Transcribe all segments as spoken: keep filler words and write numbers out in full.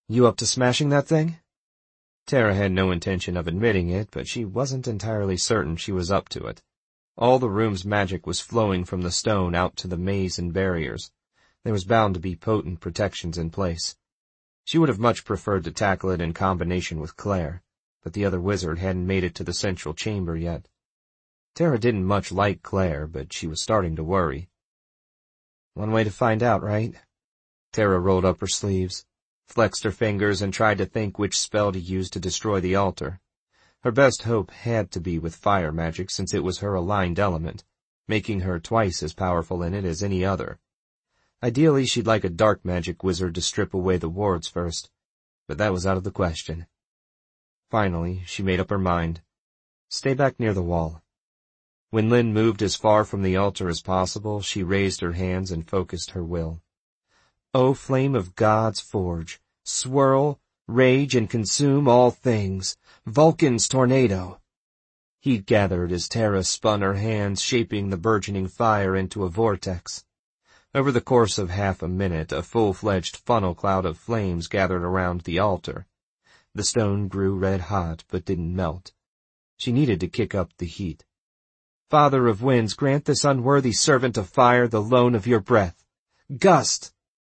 You up to smashing that thing? Tara had no intention of admitting it, but she wasn't entirely certain she was up to it. All the room's magic was flowing from the stone out to the maze and barriers. There was bound to be potent protections in place. She would have much preferred to tackle it in combination with Claire, but the other wizard hadn't made it to the central chamber yet. Tara didn't much like Claire, but she was starting to worry. One way to find out, right? Tara rolled up her sleeves, flexed her fingers, and tried to think which spell to use to destroy the altar. Her best hope had to be with fire magic, since it was her aligned element, making her twice as powerful in it as any other. Ideally, she'd like a dark magic wizard to strip away the wards first, but that was out of the question. Finally, she made up her mind. Stay back near the wall. When Lynn moved as far from the altar as possible, she raised her hands and focused her will. O flame of God's forge, swirl, rage, and consume all things. Vulcan's tornado. Heat gathered as Tara spun her hands, shaping the burgeoning fire into a vortex. Over the course of half a minute, a full-fledged funnel cloud of flames gathered around the altar. The stone grew red-hot, but didn't melt. She needed to kick up the heat. Father of winds, grant this unworthy servant of fire the loan of your breath. Gust!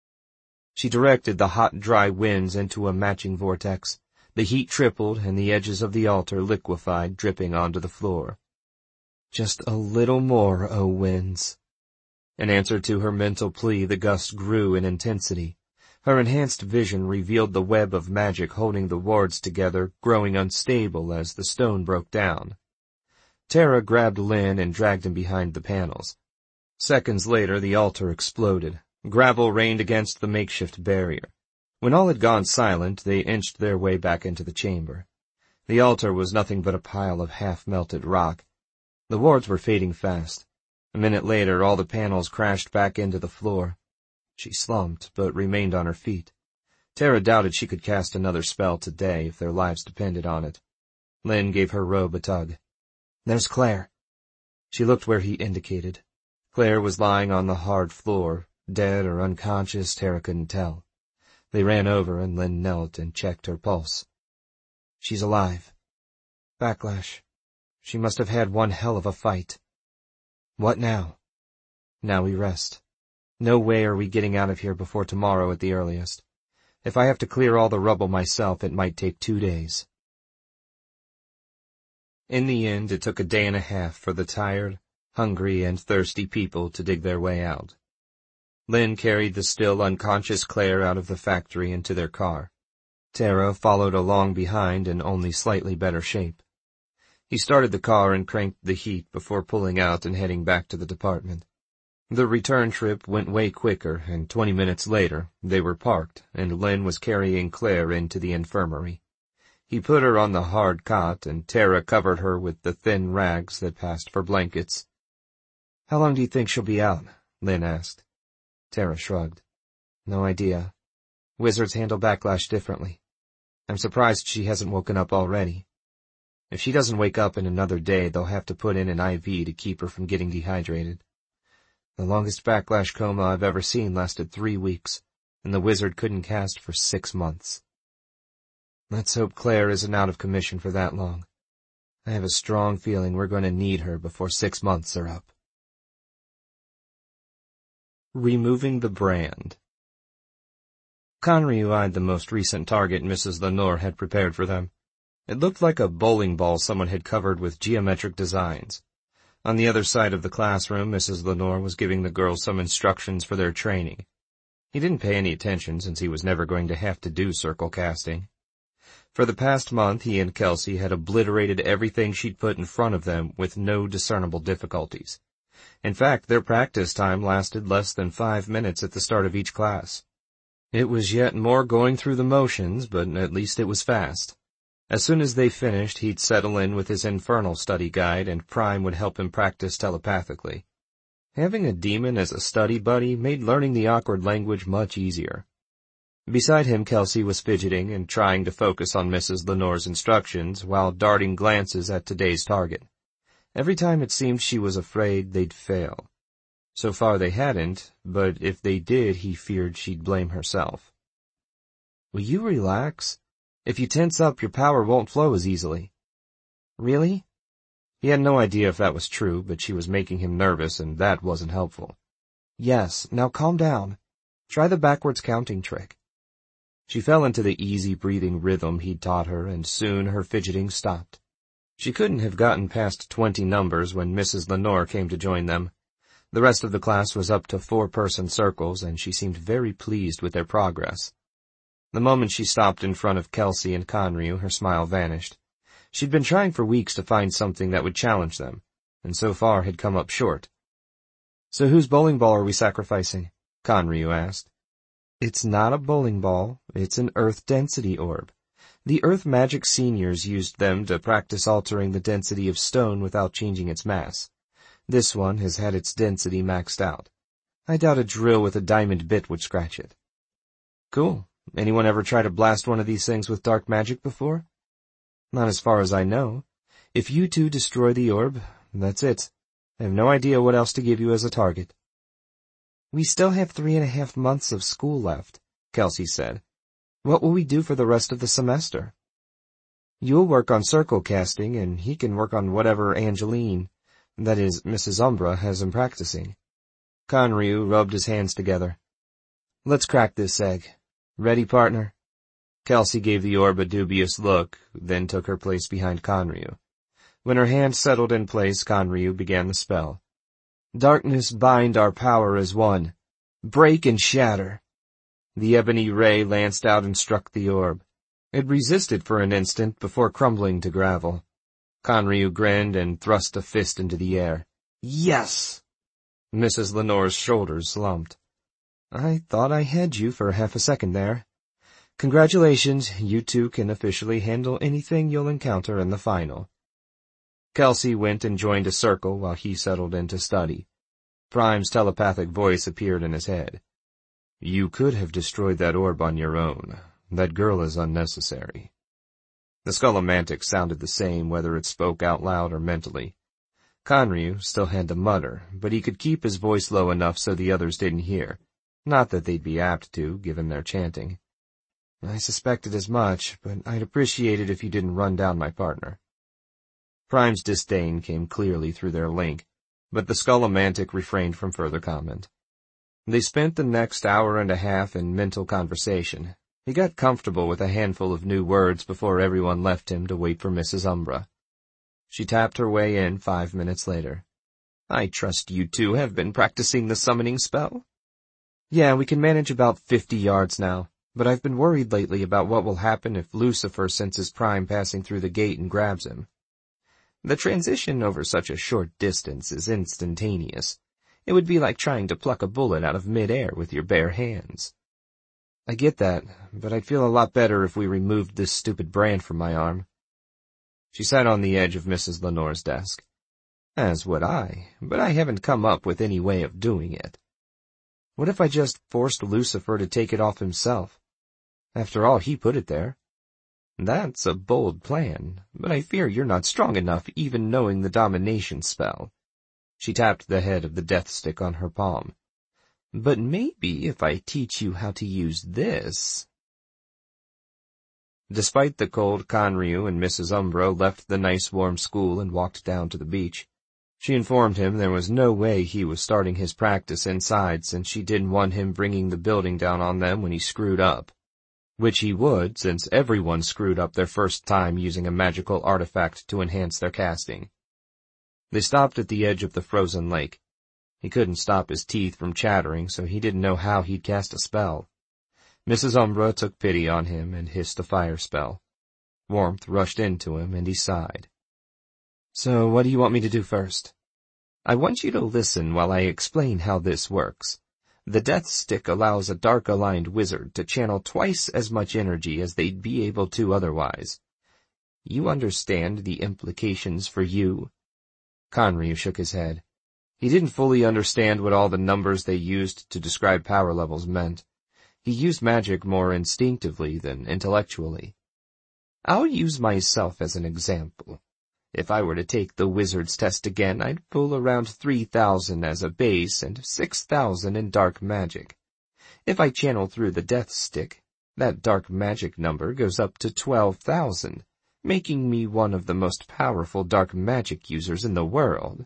She directed the hot, dry winds into a matching vortex. The heat tripled, and the edges of the altar liquefied, dripping onto the floor. Just a little more, O winds. In answer to her mental plea, the gust grew in intensity. Her enhanced vision revealed the web of magic holding the wards together, growing unstable as the stone broke down. Tara grabbed Lynn and dragged him behind the panels. Seconds later, the altar exploded. Gravel rained against the makeshift barrier. When all had gone silent, they inched their way back into the chamber. The altar was nothing but a pile of half-melted rock. The wards were fading fast. A minute later, all the panels crashed back into the floor. She slumped, but remained on her feet. Tara doubted she could cast another spell today if their lives depended on it. Lynn gave her robe a tug. There's Claire. She looked where he indicated. Claire was lying on the hard floor, dead or unconscious, Tara couldn't tell. They ran over, and Lynn knelt and checked her pulse. She's alive. Backlash. She must have had one hell of a fight. What now? Now we rest. No way are we getting out of here before tomorrow at the earliest. If I have to clear all the rubble myself, it might take two days. In the end, it took a day and a half for the tired, hungry, and thirsty people to dig their way out. Lynn carried the still unconscious Claire out of the factory into their car. Tara followed along behind in only slightly better shape. He started the car and cranked the heat before pulling out and heading back to the department. The return trip went way quicker, and twenty minutes later, they were parked, and Lynn was carrying Claire into the infirmary. He put her on the hard cot, and Tara covered her with the thin rags that passed for blankets. How long do you think she'll be out? Lynn asked. Tara shrugged. No idea. Wizards handle backlash differently. I'm surprised she hasn't woken up already. If she doesn't wake up in another day, they'll have to put in an I V to keep her from getting dehydrated. The longest backlash coma I've ever seen lasted three weeks, and the wizard couldn't cast for six months. Let's hope Claire isn't out of commission for that long. I have a strong feeling we're going to need her before six months are up. Removing the brand. Conryu eyed the most recent target Missus Lenore had prepared for them. It looked like a bowling ball someone had covered with geometric designs. On the other side of the classroom, Missus Lenore was giving the girls some instructions for their training. He didn't pay any attention since he was never going to have to do circle casting. For the past month, he and Kelsey had obliterated everything she'd put in front of them with no discernible difficulties. In fact, their practice time lasted less than five minutes at the start of each class. It was yet more going through the motions, but at least it was fast. As soon as they finished, he'd settle in with his infernal study guide, and Prime would help him practice telepathically. Having a demon as a study buddy made learning the awkward language much easier. Beside him, Kelsey was fidgeting and trying to focus on Missus Lenore's instructions while darting glances at today's target. Every time it seemed she was afraid they'd fail. So far they hadn't, but if they did, he feared she'd blame herself. Will you relax? If you tense up, your power won't flow as easily. Really? He had no idea if that was true, but she was making him nervous, and that wasn't helpful. Yes, now calm down. Try the backwards counting trick. She fell into the easy breathing rhythm he'd taught her, and soon her fidgeting stopped. She couldn't have gotten past twenty numbers when Missus Lenore came to join them. The rest of the class was up to four-person circles, and she seemed very pleased with their progress. The moment she stopped in front of Kelsey and Conryu, her smile vanished. She'd been trying for weeks to find something that would challenge them, and so far had come up short. So whose bowling ball are we sacrificing? Conryu asked. It's not a bowling ball, it's an earth density orb. The Earth Magic seniors used them to practice altering the density of stone without changing its mass. This one has had its density maxed out. I doubt a drill with a diamond bit would scratch it. Cool. Anyone ever try to blast one of these things with dark magic before? Not as far as I know. If you two destroy the orb, that's it. I have no idea what else to give you as a target. We still have three and a half months of school left, Kelsey said. What will we do for the rest of the semester? You'll work on circle casting, and he can work on whatever Angeline, that is, Missus Umbra, has him practicing. Conryu rubbed his hands together. Let's crack this egg. Ready, partner? Kelsey gave the orb a dubious look, then took her place behind Conryu. When her hand settled in place, Conryu began the spell. Darkness, bind our power as one. Break and shatter. The ebony ray lanced out and struck the orb. It resisted for an instant before crumbling to gravel. Conryu grinned and thrust a fist into the air. Yes! Missus Lenore's shoulders slumped. I thought I had you for half a second there. Congratulations, you two can officially handle anything you'll encounter in the final. Kelsey went and joined a circle while he settled in to study. Prime's telepathic voice appeared in his head. You could have destroyed that orb on your own. That girl is unnecessary. The Scolomantic sounded the same whether it spoke out loud or mentally. Conryu still had to mutter, but he could keep his voice low enough so the others didn't hear. Not that they'd be apt to, given their chanting. I suspected as much, but I'd appreciate it if you didn't run down my partner. Prime's disdain came clearly through their link, but the Scolomantic refrained from further comment. They spent the next hour and a half in mental conversation. He got comfortable with a handful of new words before everyone left him to wait for Missus Umbra. She tapped her way in five minutes later. I trust you two have been practicing the summoning spell? Yeah, we can manage about fifty yards now, but I've been worried lately about what will happen if Lucifer senses Prime passing through the gate and grabs him. The transition over such a short distance is instantaneous. It would be like trying to pluck a bullet out of mid-air with your bare hands. I get that, but I'd feel a lot better if we removed this stupid brand from my arm. She sat on the edge of Missus Lenore's desk. As would I, but I haven't come up with any way of doing it. What if I just forced Lucifer to take it off himself? After all, he put it there. That's a bold plan, but I fear you're not strong enough even knowing the domination spell. She tapped the head of the death stick on her palm. But maybe if I teach you how to use this... Despite the cold, Conryu and Missus Umbra left the nice warm school and walked down to the beach. She informed him there was no way he was starting his practice inside since she didn't want him bringing the building down on them when he screwed up. Which he would, since everyone screwed up their first time using a magical artifact to enhance their casting. They stopped at the edge of the frozen lake. He couldn't stop his teeth from chattering, so he didn't know how he'd cast a spell. Missus Umbra took pity on him and hissed a fire spell. Warmth rushed into him, and he sighed. So what do you want me to do first? I want you to listen while I explain how this works. The death stick allows a dark-aligned wizard to channel twice as much energy as they'd be able to otherwise. You understand the implications for you? Conryu shook his head. He didn't fully understand what all the numbers they used to describe power levels meant. He used magic more instinctively than intellectually. I'll use myself as an example. If I were to take the wizard's test again, I'd pull around three thousand as a base and six thousand in dark magic. If I channel through the death stick, That dark magic number goes up to twelve thousand, making me one of the most powerful dark magic users in the world.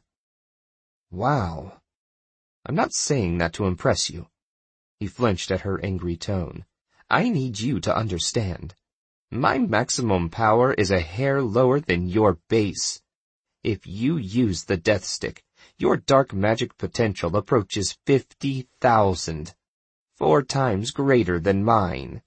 Wow. I'm not saying that to impress you. He flinched at her angry tone. I need you to understand. My maximum power is a hair lower than your base. If you use the Death Stick, your dark magic potential approaches fifty thousand, four times greater than mine.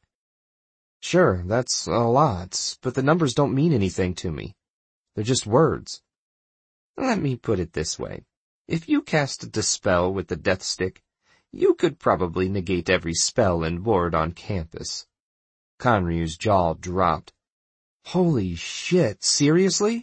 Sure, that's a lot, but the numbers don't mean anything to me. They're just words. Let me put it this way. If you cast a dispel with the Death Stick, you could probably negate every spell and ward on campus. Kanryu's jaw dropped. Holy shit, seriously?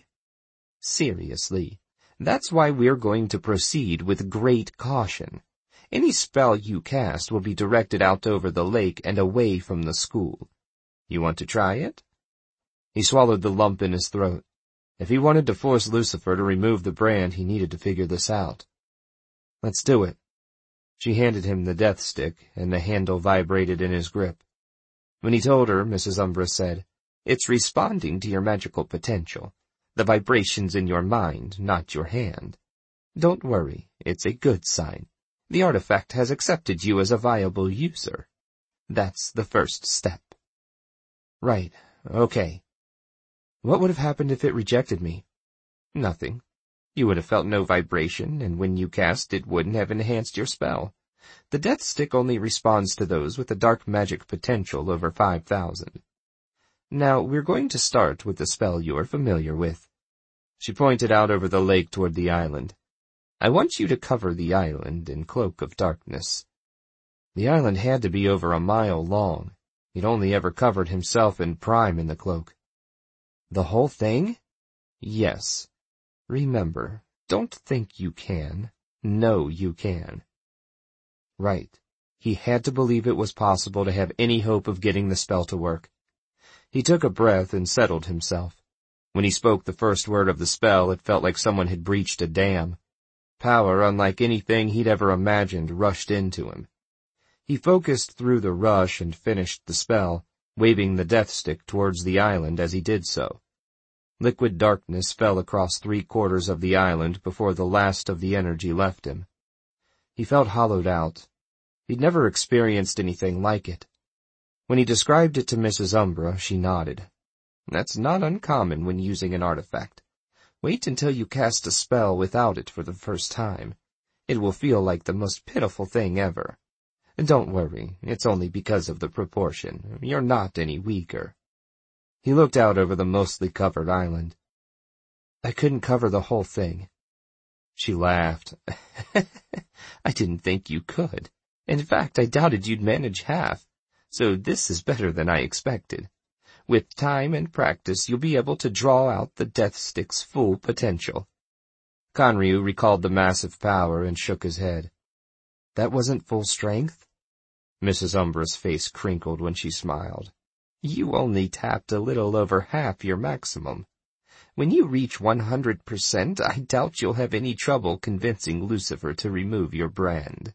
Seriously. That's why we're going to proceed with great caution. Any spell you cast will be directed out over the lake and away from the school. You want to try it? He swallowed the lump in his throat. If he wanted to force Lucifer to remove the brand, he needed to figure this out. Let's do it. She handed him the Death Stick, and the handle vibrated in his grip. When he told her, Missus Umbra said, It's responding to your magical potential. The vibration's in your mind, not your hand. Don't worry, it's a good sign. The artifact has accepted you as a viable user. That's the first step. Right, okay. What would have happened if it rejected me? Nothing. You would have felt no vibration, and when you cast, it wouldn't have enhanced your spell. The Death Stick only responds to those with a dark magic potential over five thousand. Now, we're going to start with the spell you're familiar with. She pointed out over the lake toward the island. I want you to cover the island in Cloak of Darkness. The island had to be over a mile long. He'd only ever covered himself in Prime in the cloak. The whole thing? Yes. Remember, don't think you can. Know you can. Right. He had to believe it was possible to have any hope of getting the spell to work. He took a breath and settled himself. When he spoke the first word of the spell, it felt like someone had breached a dam. Power, unlike anything he'd ever imagined, rushed into him. He focused through the rush and finished the spell, waving the Death Stick towards the island as he did so. Liquid darkness fell across three quarters of the island before the last of the energy left him. He felt hollowed out. He'd never experienced anything like it. When he described it to Missus Umbra, she nodded. That's not uncommon when using an artifact. Wait until you cast a spell without it for the first time. It will feel like the most pitiful thing ever. Don't worry, it's only because of the proportion. You're not any weaker. He looked out over the mostly covered island. I couldn't cover the whole thing. She laughed. I didn't think you could. In fact, I doubted you'd manage half. So this is better than I expected. With time and practice, you'll be able to draw out the Death Stick's full potential. Kanryu recalled the massive power and shook his head. That wasn't full strength? Missus Umbra's face crinkled when she smiled. You only tapped a little over half your maximum. When you reach one hundred percent, I doubt you'll have any trouble convincing Lucifer to remove your brand.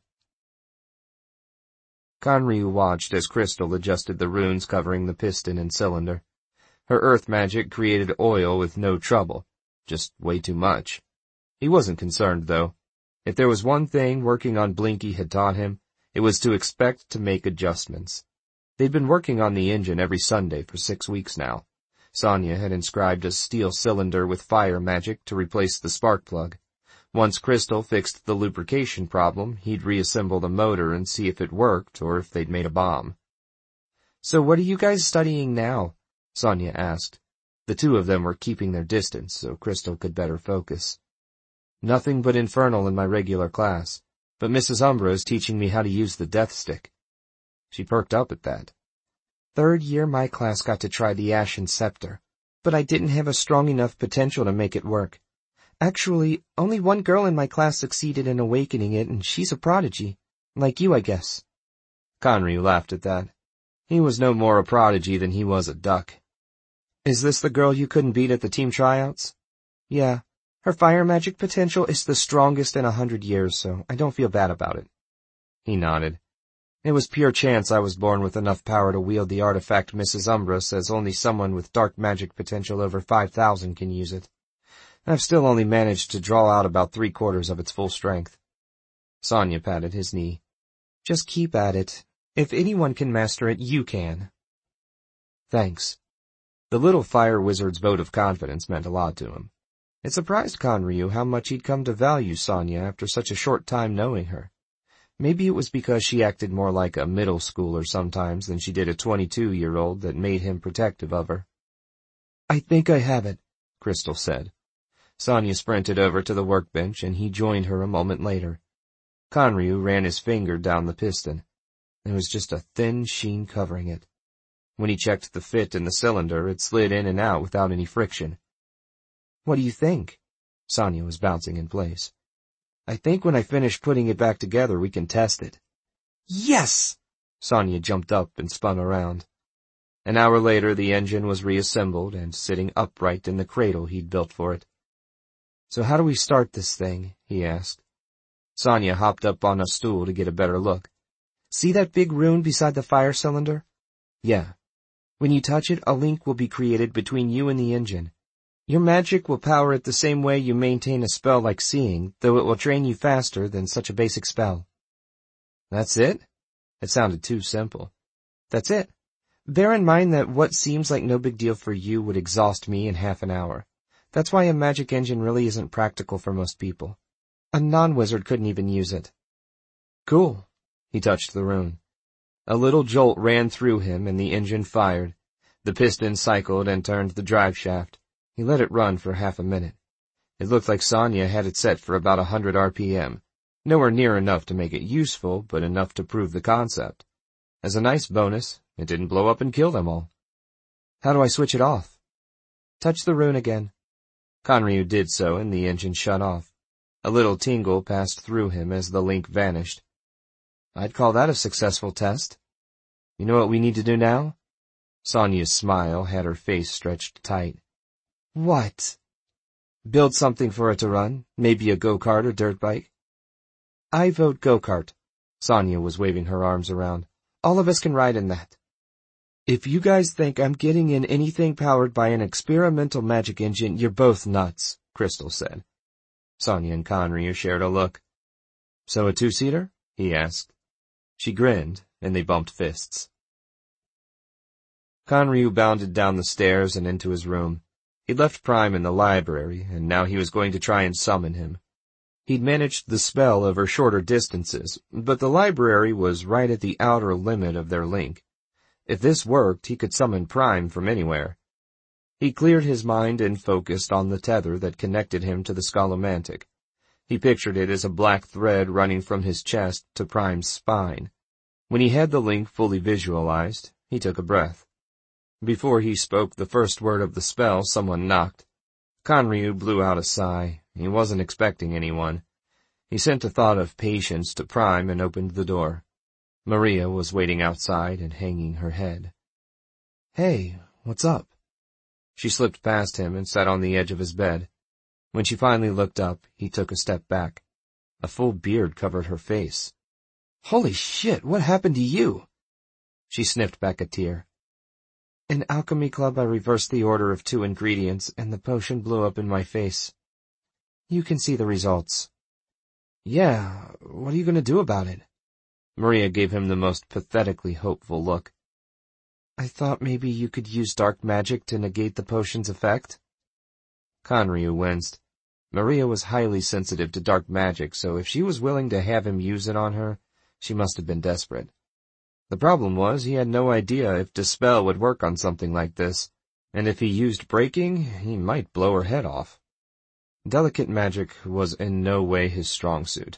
Kanryu watched as Crystal adjusted the runes covering the piston and cylinder. Her earth magic created oil with no trouble, just way too much. He wasn't concerned, though. If there was one thing working on Blinky had taught him, it was to expect to make adjustments. They'd been working on the engine every Sunday for six weeks now. Sonia had inscribed a steel cylinder with fire magic to replace the spark plug. Once Crystal fixed the lubrication problem, he'd reassemble the motor and see if it worked or if they'd made a bomb. So what are you guys studying now? Sonia asked. The two of them were keeping their distance so Crystal could better focus. Nothing but Infernal in my regular class, but Missus Umbra is teaching me how to use the Death Stick. She perked up at that. Third year my class got to try the Ashen Scepter, but I didn't have a strong enough potential to make it work. Actually, only one girl in my class succeeded in awakening it, and she's a prodigy. Like you, I guess. Kanryu laughed at that. He was no more a prodigy than he was a duck. Is this the girl you couldn't beat at the team tryouts? Yeah. Her fire magic potential is the strongest in a hundred years, so I don't feel bad about it. He nodded. It was pure chance I was born with enough power to wield the artifact Missus Umbra says only someone with dark magic potential over five thousand can use it. I've still only managed to draw out about three-quarters of its full strength. Sonia patted his knee. Just keep at it. If anyone can master it, you can. Thanks. The little fire wizard's vote of confidence meant a lot to him. It surprised Conryu how much he'd come to value Sonia after such a short time knowing her. Maybe it was because she acted more like a middle schooler sometimes than she did a twenty-two-year-old that made him protective of her. I think I have it, Crystal said. Sonia sprinted over to the workbench and he joined her a moment later. Conryu ran his finger down the piston. There was just a thin sheen covering it. When he checked the fit in the cylinder, it slid in and out without any friction. What do you think? Sonia was bouncing in place. I think when I finish putting it back together, we can test it. Yes! Sonia jumped up and spun around. An hour later, the engine was reassembled and sitting upright in the cradle he'd built for it. So how do we start this thing? He asked. Sonia hopped up on a stool to get a better look. See that big rune beside the fire cylinder? Yeah. When you touch it, a link will be created between you and the engine. Your magic will power it the same way you maintain a spell like seeing, though it will drain you faster than such a basic spell. That's it? It sounded too simple. That's it. Bear in mind that what seems like no big deal for you would exhaust me in half an hour. That's why a magic engine really isn't practical for most people. A non-wizard couldn't even use it. Cool. He touched the rune. A little jolt ran through him and the engine fired. The piston cycled and turned the drive shaft. He let it run for half a minute. It looked like Sonia had it set for about a hundred R P M. Nowhere near enough to make it useful, but enough to prove the concept. As a nice bonus, it didn't blow up and kill them all. How do I switch it off? Touch the rune again. Conryu did so, and the engine shut off. A little tingle passed through him as the link vanished. I'd call that a successful test. You know what we need to do now? Sonia's smile had her face stretched tight. What? Build something for it to run, maybe a go-kart or dirt bike. I vote go-kart. Sonia was waving her arms around. All of us can ride in that. If you guys think I'm getting in anything powered by an experimental magic engine, you're both nuts, Crystal said. Sonia and Conryu shared a look. So a two-seater? He asked. She grinned, and they bumped fists. Conryu bounded down the stairs and into his room. He'd left Prime in the library, and now he was going to try and summon him. He'd managed the spell over shorter distances, but the library was right at the outer limit of their link. If this worked, he could summon Prime from anywhere. He cleared his mind and focused on the tether that connected him to the Scolomantic. He pictured it as a black thread running from his chest to Prime's spine. When he had the link fully visualized, he took a breath. Before he spoke the first word of the spell, someone knocked. Conryu blew out a sigh. He wasn't expecting anyone. He sent a thought of patience to Prime and opened the door. Maria was waiting outside and hanging her head. Hey, what's up? She slipped past him and sat on the edge of his bed. When she finally looked up, he took a step back. A full beard covered her face. Holy shit, what happened to you? She sniffed back a tear. In Alchemy Club, I reversed the order of two ingredients, and the potion blew up in my face. You can see the results. Yeah, what are you going to do about it? Maria gave him the most pathetically hopeful look. I thought maybe you could use dark magic to negate the potion's effect. Conryu winced. Maria was highly sensitive to dark magic, so if she was willing to have him use it on her, she must have been desperate. The problem was he had no idea if Dispel would work on something like this, and if he used breaking, he might blow her head off. Delicate magic was in no way his strong suit.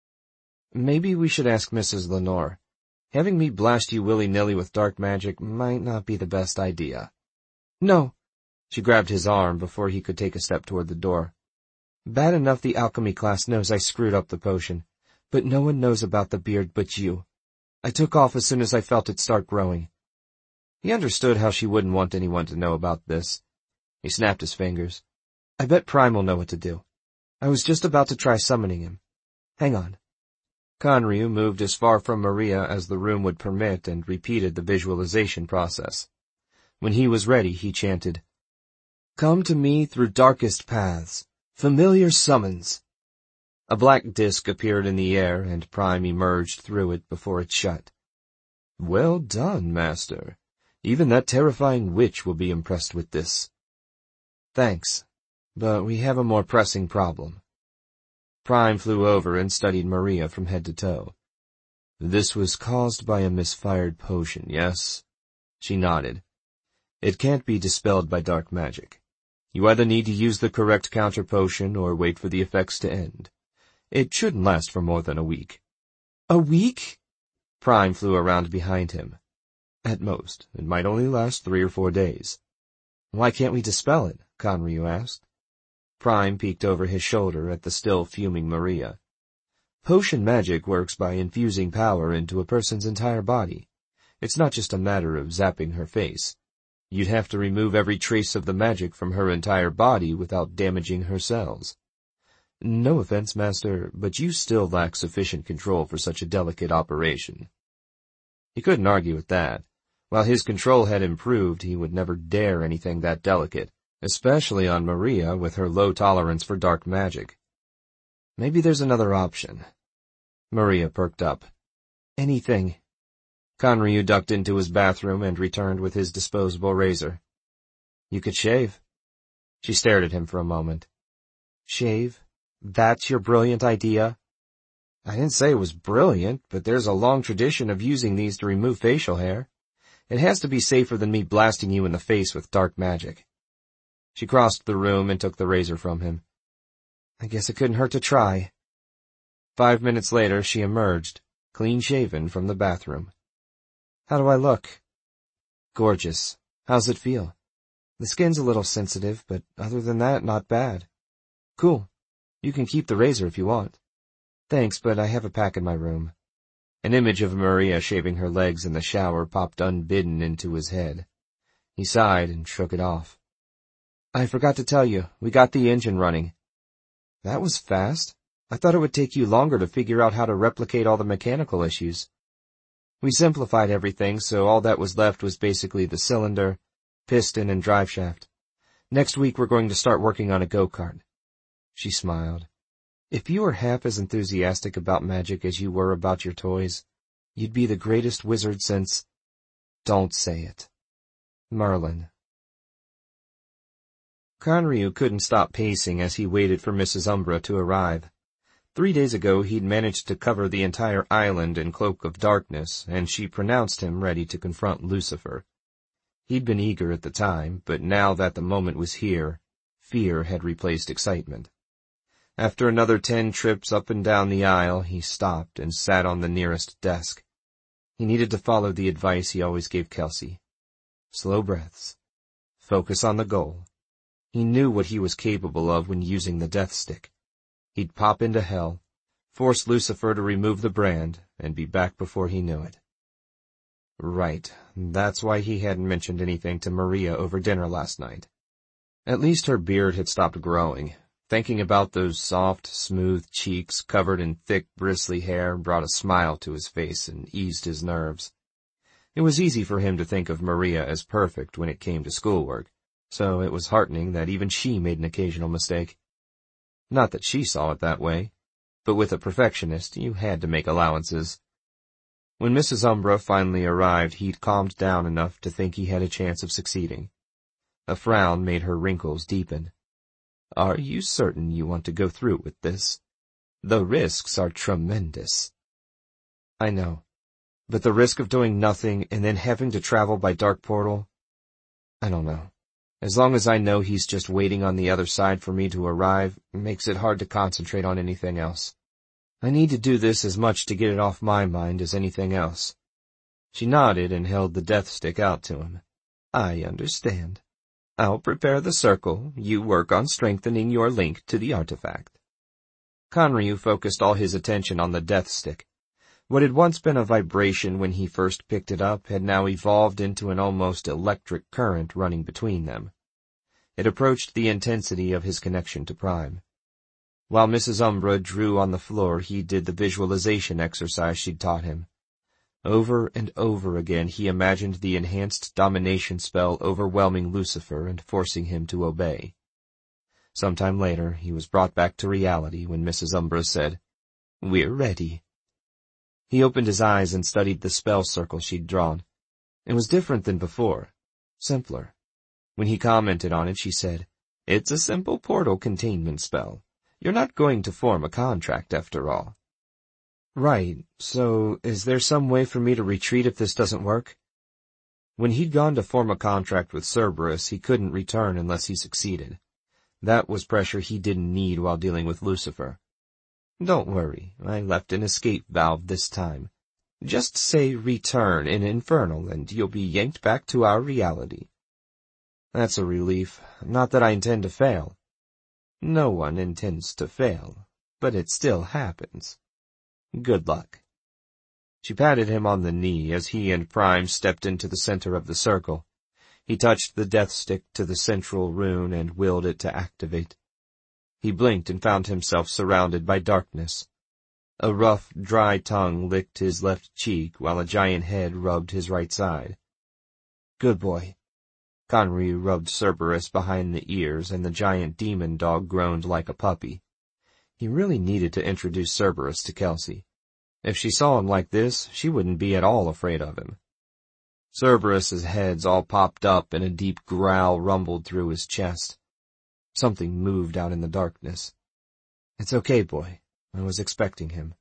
Maybe we should ask Missus Lenore. Having me blast you willy-nilly with dark magic might not be the best idea. No. She grabbed his arm before he could take a step toward the door. Bad enough the alchemy class knows I screwed up the potion, but no one knows about the beard but you. I took off as soon as I felt it start growing. He understood how she wouldn't want anyone to know about this. He snapped his fingers. I bet Prime will know what to do. I was just about to try summoning him. Hang on. Kanryu moved as far from Maria as the room would permit and repeated the visualization process. When he was ready, he chanted, "Come to me through darkest paths, familiar summons." A black disk appeared in the air, and Prime emerged through it before it shut. "Well done, Master. Even that terrifying witch will be impressed with this." "Thanks, but we have a more pressing problem." Prime flew over and studied Maria from head to toe. "This was caused by a misfired potion, yes?" She nodded. "It can't be dispelled by dark magic. You either need to use the correct counter potion or wait for the effects to end. It shouldn't last for more than a week." "A week?" Prime flew around behind him. "At most, it might only last three or four days." "Why can't we dispel it?" Kanryu asked. Prime peeked over his shoulder at the still fuming Maria. "Potion magic works by infusing power into a person's entire body. It's not just a matter of zapping her face. You'd have to remove every trace of the magic from her entire body without damaging her cells. No offense, Master, but you still lack sufficient control for such a delicate operation." He couldn't argue with that. While his control had improved, he would never dare anything that delicate, especially on Maria with her low tolerance for dark magic. "Maybe there's another option." Maria perked up. "Anything." Kanryu ducked into his bathroom and returned with his disposable razor. "You could shave." She stared at him for a moment. "Shave? That's your brilliant idea?" "I didn't say it was brilliant, but there's a long tradition of using these to remove facial hair. It has to be safer than me blasting you in the face with dark magic." She crossed the room and took the razor from him. "I guess it couldn't hurt to try." Five minutes later, she emerged, clean-shaven, from the bathroom. "How do I look?" "Gorgeous. How's it feel?" "The skin's a little sensitive, but other than that, not bad." "Cool. You can keep the razor if you want." "Thanks, but I have a pack in my room." An image of Maria shaving her legs in the shower popped unbidden into his head. He sighed and shook it off. "I forgot to tell you, we got the engine running." "That was fast. I thought it would take you longer to figure out how to replicate all the mechanical issues." "We simplified everything, so all that was left was basically the cylinder, piston, and driveshaft. Next week we're going to start working on a go-kart." She smiled. "If you were half as enthusiastic about magic as you were about your toys, you'd be the greatest wizard since—" "Don't say it." "Merlin." Kanryu couldn't stop pacing as he waited for Missus Umbra to arrive. Three days ago he'd managed to cover the entire island in cloak of darkness, and she pronounced him ready to confront Lucifer. He'd been eager at the time, but now that the moment was here, fear had replaced excitement. After another ten trips up and down the aisle, he stopped and sat on the nearest desk. He needed to follow the advice he always gave Kelsey. Slow breaths. Focus on the goal. He knew what he was capable of when using the death stick. He'd pop into hell, force Lucifer to remove the brand, and be back before he knew it. Right, that's why he hadn't mentioned anything to Maria over dinner last night. At least her beard had stopped growing. Thinking about those soft, smooth cheeks covered in thick, bristly hair brought a smile to his face and eased his nerves. It was easy for him to think of Maria as perfect when it came to schoolwork, so it was heartening that even she made an occasional mistake. Not that she saw it that way, but with a perfectionist you had to make allowances. When Missus Umbra finally arrived, he'd calmed down enough to think he had a chance of succeeding. A frown made her wrinkles deepen. "Are you certain you want to go through with this? The risks are tremendous." "I know, but the risk of doing nothing and then having to travel by dark portal? I don't know. As long as I know he's just waiting on the other side for me to arrive, it makes it hard to concentrate on anything else. I need to do this as much to get it off my mind as anything else." She nodded and held the death stick out to him. "I understand. I'll prepare the circle. You work on strengthening your link to the artifact." Kanryu focused all his attention on the death stick. What had once been a vibration when he first picked it up had now evolved into an almost electric current running between them. It approached the intensity of his connection to Prime. While Missus Umbra drew on the floor, he did the visualization exercise she'd taught him. Over and over again he imagined the enhanced domination spell overwhelming Lucifer and forcing him to obey. Sometime later, he was brought back to reality when Missus Umbra said, "We're ready." He opened his eyes and studied the spell circle she'd drawn. It was different than before, simpler. When he commented on it, she said, "It's a simple portal containment spell. You're not going to form a contract after all." "Right, so is there some way for me to retreat if this doesn't work?" When he'd gone to form a contract with Cerberus, he couldn't return unless he succeeded. That was pressure he didn't need while dealing with Lucifer. "Don't worry, I left an escape valve this time. Just say return in Infernal and you'll be yanked back to our reality." "That's a relief. Not that I intend to fail." "No one intends to fail, but it still happens. Good luck." She patted him on the knee as he and Prime stepped into the center of the circle. He touched the death stick to the central rune and willed it to activate. He blinked and found himself surrounded by darkness. A rough, dry tongue licked his left cheek while a giant head rubbed his right side. "Good boy." Conryu rubbed Cerberus behind the ears, and the giant demon dog groaned like a puppy. He really needed to introduce Cerberus to Kelsey. If she saw him like this, she wouldn't be at all afraid of him. Cerberus's heads all popped up and a deep growl rumbled through his chest. Something moved out in the darkness. "It's okay, boy. I was expecting him."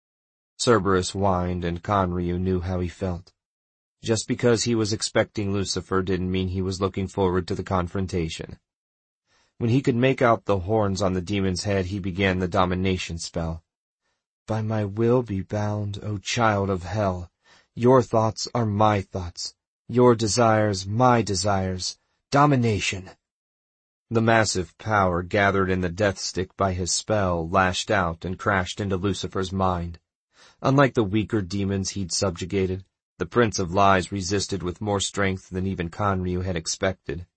Cerberus whined, and Conryu knew how he felt. Just because he was expecting Lucifer didn't mean he was looking forward to the confrontation. When he could make out the horns on the demon's head, he began the domination spell. "By my will be bound, O child of hell. Your thoughts are my thoughts. Your desires, my desires. Domination." The massive power gathered in the death stick by his spell lashed out and crashed into Lucifer's mind. Unlike the weaker demons he'd subjugated, the Prince of Lies resisted with more strength than even Conryu had expected.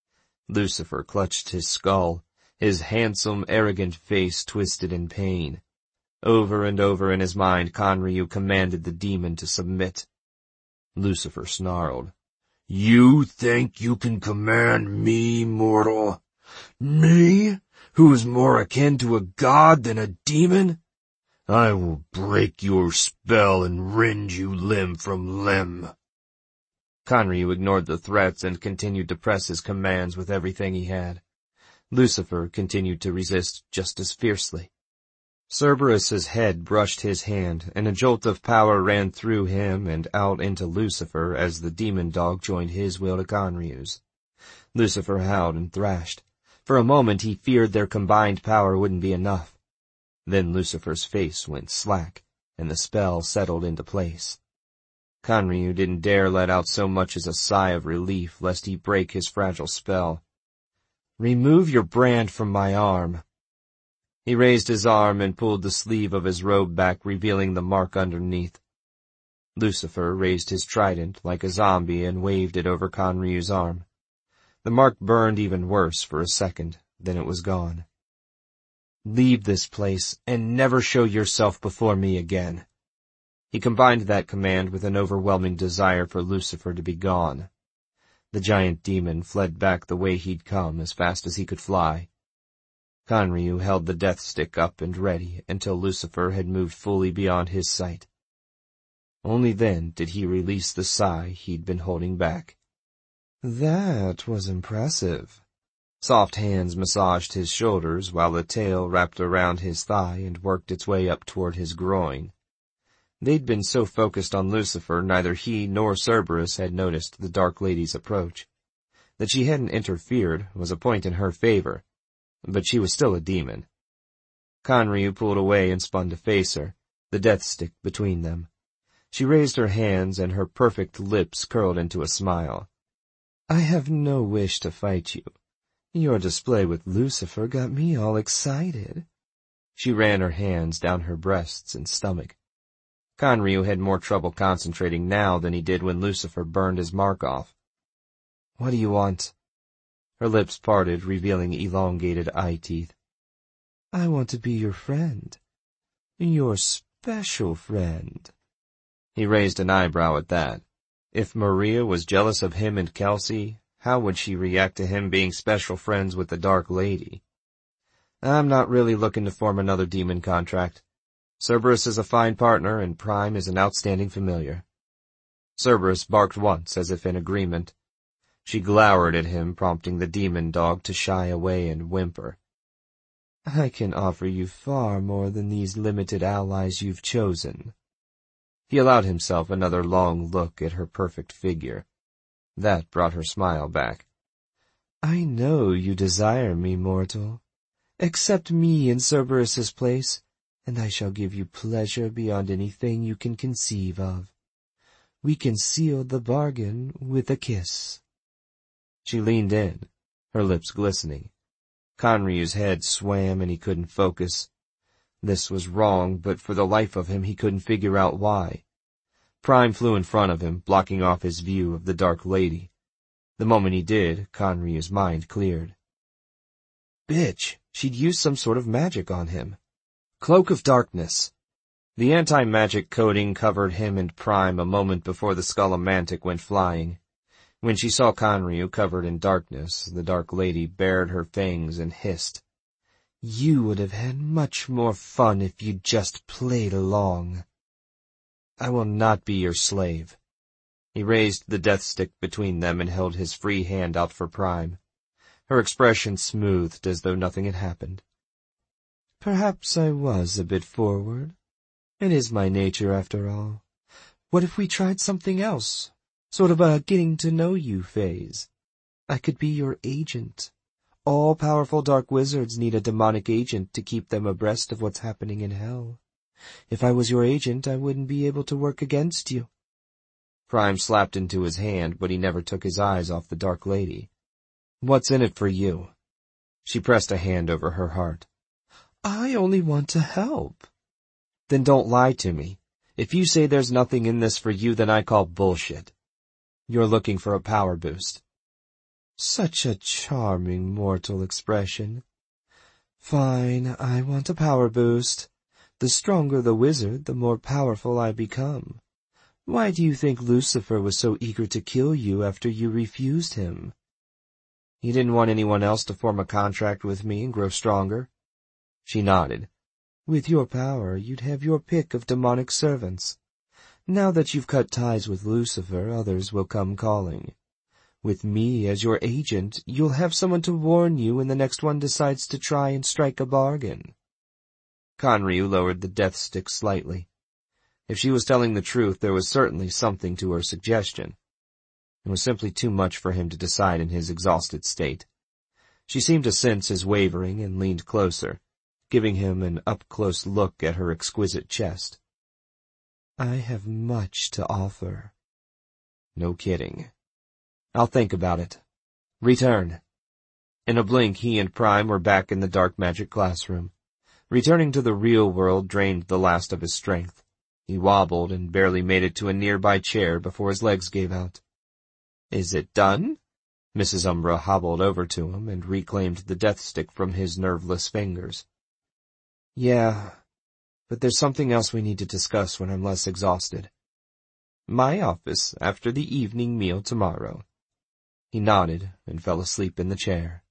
Lucifer clutched his skull, his handsome, arrogant face twisted in pain. Over and over in his mind, Conryu commanded the demon to submit. Lucifer snarled, "You think you can command me, mortal? Me, who is more akin to a god than a demon? I will break your spell and rend you limb from limb." Conryu ignored the threats and continued to press his commands with everything he had. Lucifer continued to resist just as fiercely. Cerberus's head brushed his hand, and a jolt of power ran through him and out into Lucifer as the demon dog joined his will to Conryu's. Lucifer howled and thrashed. For a moment he feared their combined power wouldn't be enough. Then Lucifer's face went slack, and the spell settled into place. Conryu didn't dare let out so much as a sigh of relief lest he break his fragile spell. "Remove your brand from my arm." He raised his arm and pulled the sleeve of his robe back, revealing the mark underneath. Lucifer raised his trident like a zombie and waved it over Conryu's arm. The mark burned even worse for a second, then it was gone. "Leave this place and never show yourself before me again." He combined that command with an overwhelming desire for Lucifer to be gone. The giant demon fled back the way he'd come as fast as he could fly. Conryu held the death stick up and ready until Lucifer had moved fully beyond his sight. Only then did he release the sigh he'd been holding back. "That was impressive." Soft hands massaged his shoulders while the tail wrapped around his thigh and worked its way up toward his groin. They'd been so focused on Lucifer, neither he nor Cerberus had noticed the Dark Lady's approach. That she hadn't interfered was a point in her favor, but she was still a demon. Conryu pulled away and spun to face her, the death stick between them. She raised her hands and her perfect lips curled into a smile. "I have no wish to fight you. Your display with Lucifer got me all excited." She ran her hands down her breasts and stomach. Conryu had more trouble concentrating now than he did when Lucifer burned his mark off. "What do you want?" Her lips parted, revealing elongated eye teeth. I want to be your friend. Your special friend. He raised an eyebrow at that. If Maria was jealous of him and Kelsey, how would she react to him being special friends with the Dark Lady? I'm not really looking to form another demon contract. Cerberus is a fine partner, and Prime is an outstanding familiar. Cerberus barked once, as if in agreement. She glowered at him, prompting the demon dog to shy away and whimper. I can offer you far more than these limited allies you've chosen. He allowed himself another long look at her perfect figure. That brought her smile back. I know you desire me, mortal. Accept me in Cerberus's place, and I shall give you pleasure beyond anything you can conceive of. We can seal the bargain with a kiss. She leaned in, her lips glistening. Conryu's head swam and he couldn't focus. This was wrong, but for the life of him he couldn't figure out why. Prime flew in front of him, blocking off his view of the Dark Lady. The moment he did, Conryu's mind cleared. Bitch, she'd used some sort of magic on him. Cloak of Darkness. The anti-magic coating covered him and Prime a moment before the Scolomantic went flying. When she saw Conryu covered in darkness, the Dark Lady bared her fangs and hissed. You would have had much more fun if you'd just played along. I will not be your slave. He raised the death stick between them and held his free hand out for Prime. Her expression smoothed as though nothing had happened. Perhaps I was a bit forward. It is my nature, after all. What if we tried something else? Sort of a getting-to-know-you phase. I could be your agent. All powerful dark wizards need a demonic agent to keep them abreast of what's happening in hell. If I was your agent, I wouldn't be able to work against you. Prime slapped into his hand, but he never took his eyes off the Dark Lady. What's in it for you? She pressed a hand over her heart. I only want to help. Then don't lie to me. If you say there's nothing in this for you, then I call bullshit. You're looking for a power boost. Such a charming mortal expression. Fine, I want a power boost. The stronger the wizard, the more powerful I become. Why do you think Lucifer was so eager to kill you after you refused him? He didn't want anyone else to form a contract with me and grow stronger. She nodded. With your power, you'd have your pick of demonic servants. Now that you've cut ties with Lucifer, others will come calling. With me as your agent, you'll have someone to warn you when the next one decides to try and strike a bargain. Conryu lowered the death stick slightly. If she was telling the truth, there was certainly something to her suggestion. It was simply too much for him to decide in his exhausted state. She seemed to sense his wavering and leaned closer, giving him an up-close look at her exquisite chest. I have much to offer. No kidding. I'll think about it. Return. In a blink, he and Prime were back in the dark magic classroom. Returning to the real world drained the last of his strength. He wobbled and barely made it to a nearby chair before his legs gave out. Is it done? Missus Umbra hobbled over to him and reclaimed the death stick from his nerveless fingers. Yeah, but there's something else we need to discuss when I'm less exhausted. My office after the evening meal tomorrow. He nodded and fell asleep in the chair.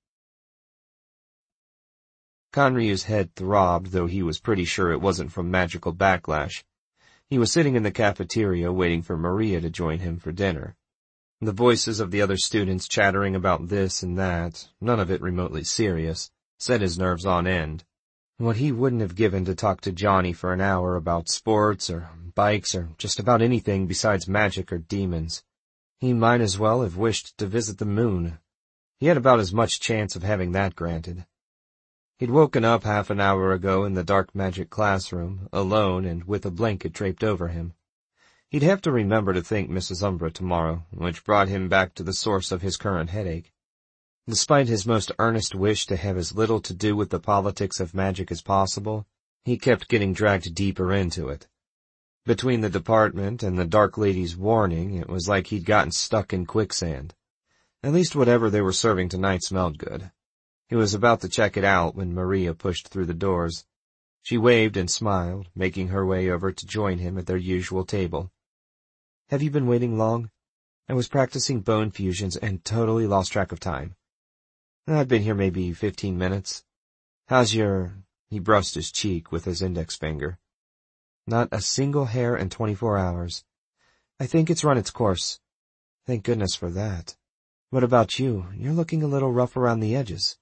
Conryu's head throbbed, though he was pretty sure it wasn't from magical backlash. He was sitting in the cafeteria waiting for Maria to join him for dinner. The voices of the other students chattering about this and that, none of it remotely serious, set his nerves on end. What he wouldn't have given to talk to Johnny for an hour about sports or bikes or just about anything besides magic or demons. He might as well have wished to visit the moon. He had about as much chance of having that granted. He'd woken up half an hour ago in the dark magic classroom, alone and with a blanket draped over him. He'd have to remember to thank Missus Umbra tomorrow, which brought him back to the source of his current headache. Despite his most earnest wish to have as little to do with the politics of magic as possible, he kept getting dragged deeper into it. Between the department and the Dark Lady's warning, it was like he'd gotten stuck in quicksand. At least whatever they were serving tonight smelled good. He was about to check it out when Maria pushed through the doors. She waved and smiled, making her way over to join him at their usual table. "Have you been waiting long? I was practicing bone fusions and totally lost track of time. I've been here maybe fifteen minutes. How's your—" He brushed his cheek with his index finger. "Not a single hair in twenty-four hours. I think it's run its course. Thank goodness for that. What about you? You're looking a little rough around the edges."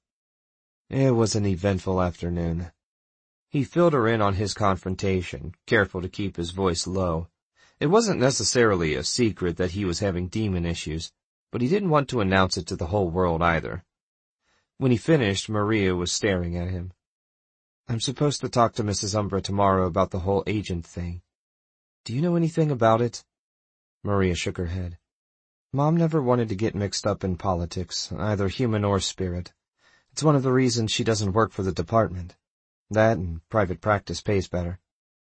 It was an eventful afternoon. He filled her in on his confrontation, careful to keep his voice low. It wasn't necessarily a secret that he was having demon issues, but he didn't want to announce it to the whole world either. When he finished, Maria was staring at him. "I'm supposed to talk to Missus Umbra tomorrow about the whole agent thing. Do you know anything about it?" Maria shook her head. "Mom never wanted to get mixed up in politics, either human or spirit. It's one of the reasons she doesn't work for the department. That and private practice pays better.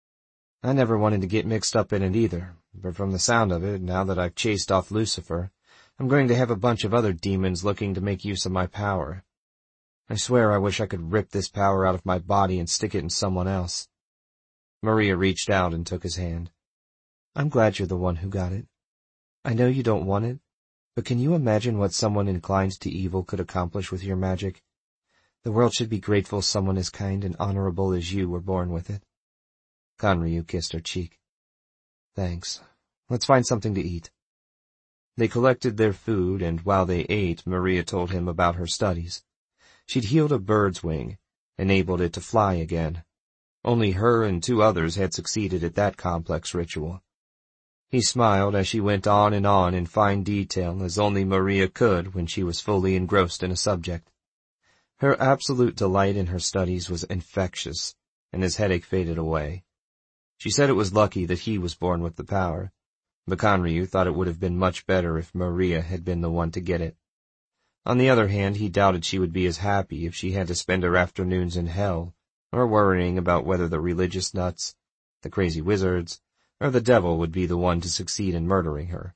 I never wanted to get mixed up in it either, but from the sound of it, now that I've chased off Lucifer, I'm going to have a bunch of other demons looking to make use of my power. I swear I wish I could rip this power out of my body and stick it in someone else." Maria reached out and took his hand. "I'm glad you're the one who got it. I know you don't want it, but can you imagine what someone inclined to evil could accomplish with your magic? The world should be grateful someone as kind and honorable as you were born with it." Kanryu kissed her cheek. "Thanks. Let's find something to eat." They collected their food, and while they ate, Maria told him about her studies. She'd healed a bird's wing, enabled it to fly again. Only her and two others had succeeded at that complex ritual. He smiled as she went on and on in fine detail, as only Maria could when she was fully engrossed in a subject. Her absolute delight in her studies was infectious, and his headache faded away. She said it was lucky that he was born with the power, but Kanryu thought it would have been much better if Maria had been the one to get it. On the other hand, he doubted she would be as happy if she had to spend her afternoons in hell, or worrying about whether the religious nuts, the crazy wizards, or the devil would be the one to succeed in murdering her.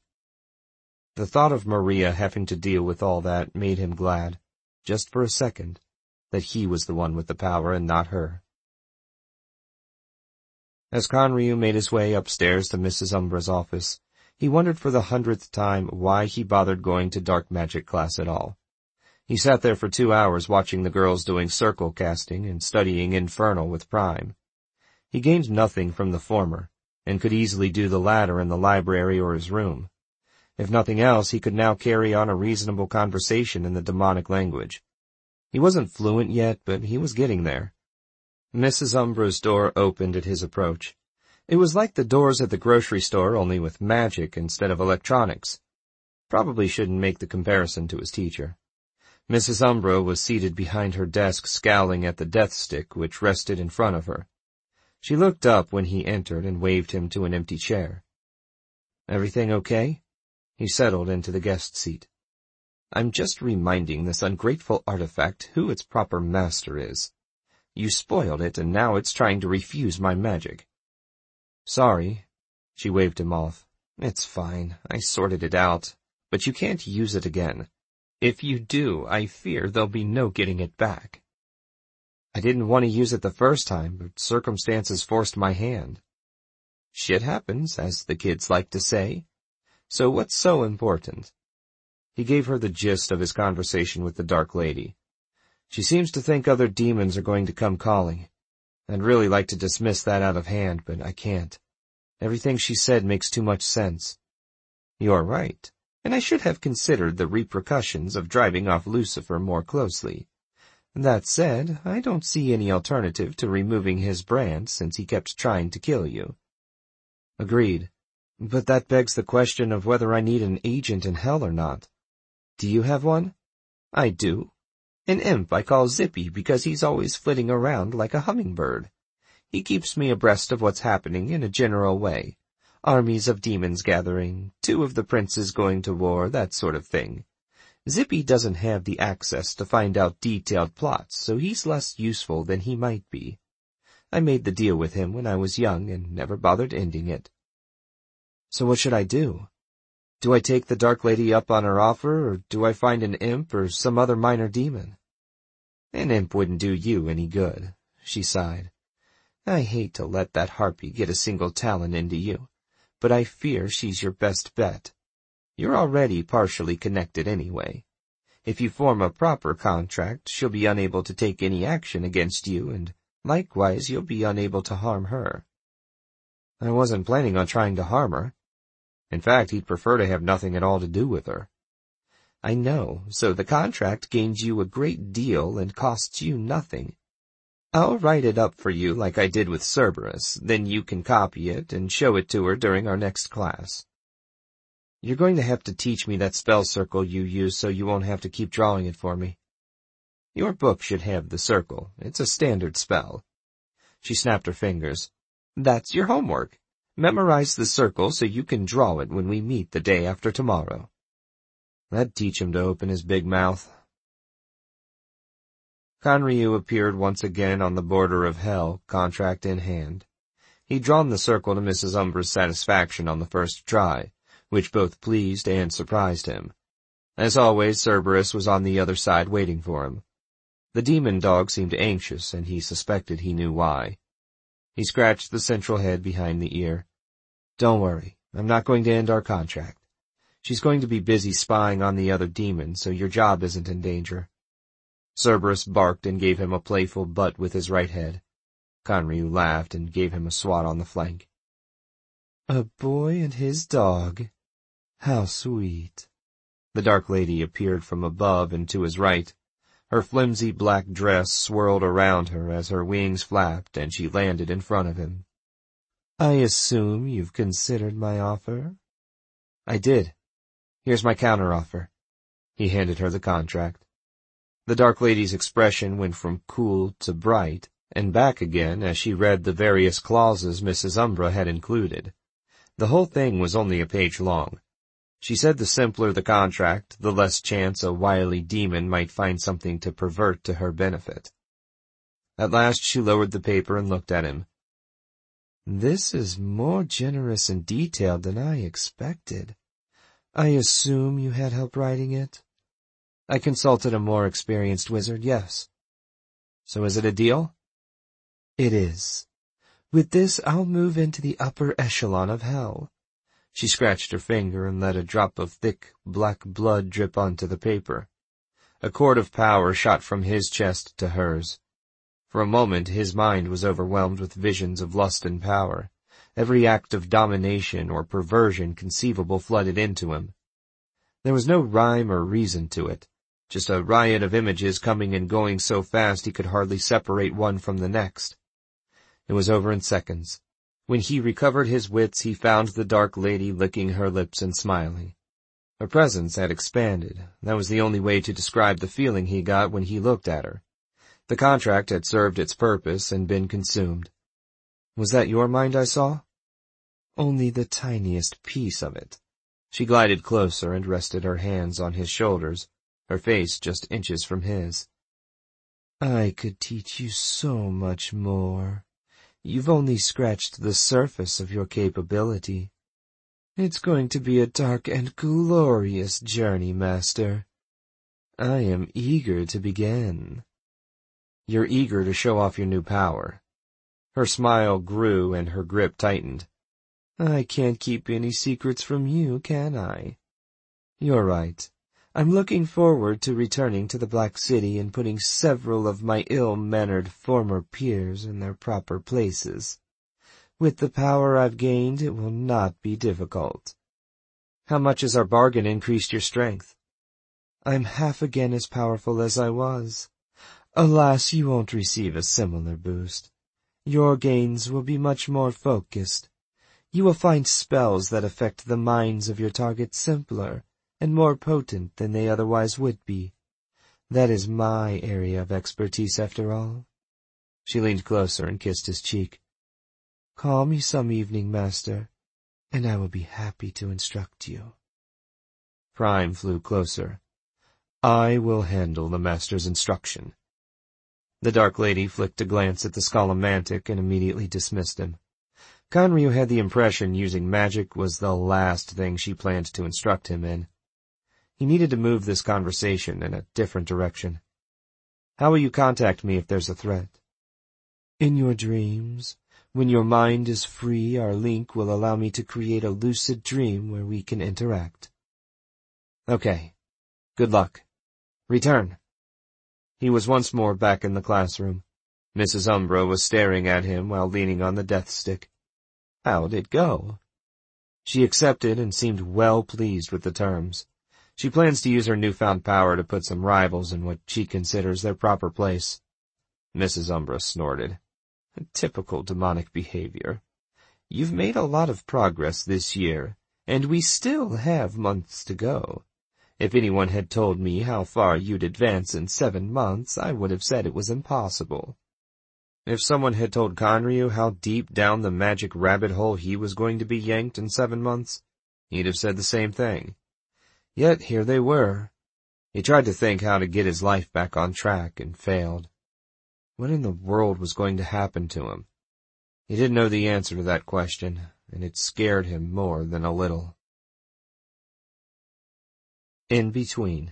The thought of Maria having to deal with all that made him glad, just for a second, that he was the one with the power and not her. As Kanryu made his way upstairs to Missus Umbra's office, he wondered for the hundredth time why he bothered going to dark magic class at all. He sat there for two hours watching the girls doing circle casting and studying Infernal with Prime. He gained nothing from the former, and could easily do the latter in the library or his room. If nothing else, he could now carry on a reasonable conversation in the demonic language. He wasn't fluent yet, but he was getting there. Missus Umbra's door opened at his approach. It was like the doors at the grocery store, only with magic instead of electronics. Probably shouldn't make the comparison to his teacher. Missus Umbra was seated behind her desk, scowling at the death stick which rested in front of her. She looked up when he entered and waved him to an empty chair. "Everything okay?" He settled into the guest seat. "I'm just reminding this ungrateful artifact who its proper master is. You spoiled it, and now it's trying to refuse my magic." "Sorry." She waved him off. "It's fine. I sorted it out. But you can't use it again. If you do, I fear there'll be no getting it back." "I didn't want to use it the first time, but circumstances forced my hand." "Shit happens, as the kids like to say. So what's so important?" He gave her the gist of his conversation with the Dark Lady. "She seems to think other demons are going to come calling. I'd really like to dismiss that out of hand, but I can't. Everything she said makes too much sense." "You're right, and I should have considered the repercussions of driving off Lucifer more closely. That said, I don't see any alternative to removing his brand since he kept trying to kill you." "Agreed. But that begs the question of whether I need an agent in hell or not. Do you have one?" "I do. An imp I call Zippy because he's always flitting around like a hummingbird. He keeps me abreast of what's happening in a general way. Armies of demons gathering, two of the princes going to war, that sort of thing. Zippy doesn't have the access to find out detailed plots, so he's less useful than he might be. I made the deal with him when I was young and never bothered ending it." "So what should I do? Do I take the Dark Lady up on her offer, or do I find an imp or some other minor demon?" An imp wouldn't do you any good, she sighed. I hate to let that harpy get a single talent into you, but I fear she's your best bet. You're already partially connected anyway. If you form a proper contract, she'll be unable to take any action against you, and likewise you'll be unable to harm her. I wasn't planning on trying to harm her. In fact, he'd prefer to have nothing at all to do with her. I know, so the contract gains you a great deal and costs you nothing. I'll write it up for you like I did with Cerberus, then you can copy it and show it to her during our next class. You're going to have to teach me that spell circle you use so you won't have to keep drawing it for me. Your book should have the circle. It's a standard spell. She snapped her fingers. That's your homework. Memorize the circle so you can draw it when we meet the day after tomorrow. That'd teach him to open his big mouth. Kanryu appeared once again on the border of hell, contract in hand. He'd drawn the circle to Missus Umbra's satisfaction on the first try, which both pleased and surprised him. As always, Cerberus was on the other side waiting for him. The demon dog seemed anxious, and he suspected he knew why. He scratched the central head behind the ear. Don't worry, I'm not going to end our contract. She's going to be busy spying on the other demons, so your job isn't in danger. Cerberus barked and gave him a playful butt with his right head. Kanryu laughed and gave him a swat on the flank. A boy and his dog. How sweet. The Dark Lady appeared from above and to his right. Her flimsy black dress swirled around her as her wings flapped and she landed in front of him. I assume you've considered my offer? I did. Here's my counteroffer. He handed her the contract. The Dark Lady's expression went from cool to bright, and back again as she read the various clauses Missus Umbra had included. The whole thing was only a page long. She said the simpler the contract, the less chance a wily demon might find something to pervert to her benefit. At last she lowered the paper and looked at him. This is more generous and detailed than I expected. I assume you had help writing it? I consulted a more experienced wizard, yes. So is it a deal? It is. With this, I'll move into the upper echelon of hell. She scratched her finger and let a drop of thick, black blood drip onto the paper. A cord of power shot from his chest to hers. For a moment, his mind was overwhelmed with visions of lust and power. Every act of domination or perversion conceivable flooded into him. There was no rhyme or reason to it, just a riot of images coming and going so fast he could hardly separate one from the next. It was over in seconds. When he recovered his wits, he found the Dark Lady licking her lips and smiling. Her presence had expanded. That was the only way to describe the feeling he got when he looked at her. The contract had served its purpose and been consumed. Was that your mind I saw? Only the tiniest piece of it. She glided closer and rested her hands on his shoulders, her face just inches from his. I could teach you so much more. You've only scratched the surface of your capability. It's going to be a dark and glorious journey, Master. I am eager to begin. You're eager to show off your new power. Her smile grew and her grip tightened. I can't keep any secrets from you, can I? You're right. I'm looking forward to returning to the Black City and putting several of my ill-mannered former peers in their proper places. With the power I've gained, it will not be difficult. How much has our bargain increased your strength? I'm half again as powerful as I was. Alas, you won't receive a similar boost. Your gains will be much more focused. You will find spells that affect the minds of your target simpler and more potent than they otherwise would be. That is my area of expertise, after all. She leaned closer and kissed his cheek. Call me some evening, Master, and I will be happy to instruct you. Prime flew closer. I will handle the Master's instruction. The Dark Lady flicked a glance at the Scolomantic and immediately dismissed him. Kanryu had the impression using magic was the last thing she planned to instruct him in. He needed to move this conversation in a different direction. How will you contact me if there's a threat? In your dreams. When your mind is free, our link will allow me to create a lucid dream where we can interact. Okay. Good luck. Return. He was once more back in the classroom. Missus Umbra was staring at him while leaning on the death stick. How'd it go? She accepted and seemed well pleased with the terms. She plans to use her newfound power to put some rivals in what she considers their proper place. Missus Umbra snorted. Typical demonic behavior. You've made a lot of progress this year, and we still have months to go. If anyone had told me how far you'd advance in seven months, I would have said it was impossible. If someone had told Conryu how deep down the magic rabbit hole he was going to be yanked in seven months, he'd have said the same thing. Yet here they were. He tried to think how to get his life back on track and failed. What in the world was going to happen to him? He didn't know the answer to that question, and it scared him more than a little. In between.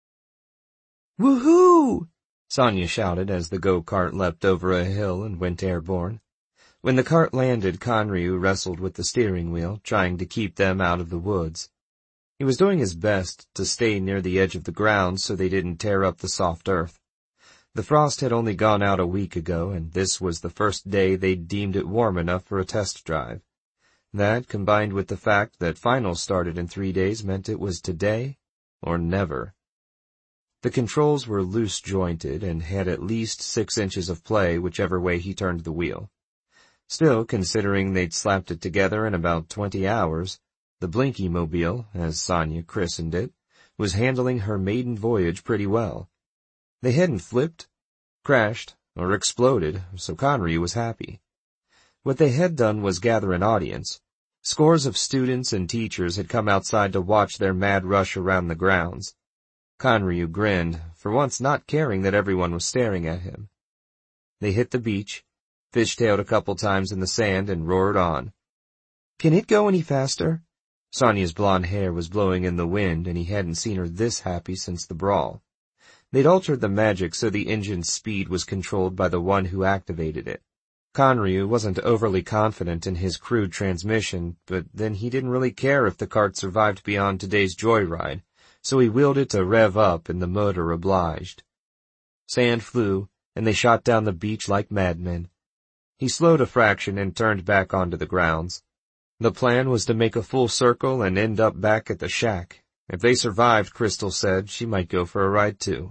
Woohoo! Sonia shouted as the go-kart leapt over a hill and went airborne. When the cart landed, Conryu wrestled with the steering wheel, trying to keep them out of the woods. He was doing his best to stay near the edge of the ground so they didn't tear up the soft earth. The frost had only gone out a week ago, and this was the first day they'd deemed it warm enough for a test drive. That, combined with the fact that finals started in three days, meant it was today or never. The controls were loose-jointed and had at least six inches of play whichever way he turned the wheel. Still, considering they'd slapped it together in about twenty hours, the Blinky-mobile, as Sonia christened it, was handling her maiden voyage pretty well. They hadn't flipped, crashed, or exploded, so Conryu was happy. What they had done was gather an audience. Scores of students and teachers had come outside to watch their mad rush around the grounds. Conryu grinned, for once not caring that everyone was staring at him. They hit the beach, fishtailed a couple times in the sand, and roared on. Can it go any faster? Sonia's blonde hair was blowing in the wind, and he hadn't seen her this happy since the brawl. They'd altered the magic so the engine's speed was controlled by the one who activated it. Conryu wasn't overly confident in his crude transmission, but then he didn't really care if the cart survived beyond today's joyride, so he wheeled it to rev up and the motor obliged. Sand flew, and they shot down the beach like madmen. He slowed a fraction and turned back onto the grounds. The plan was to make a full circle and end up back at the shack. If they survived, Crystal said, she might go for a ride too.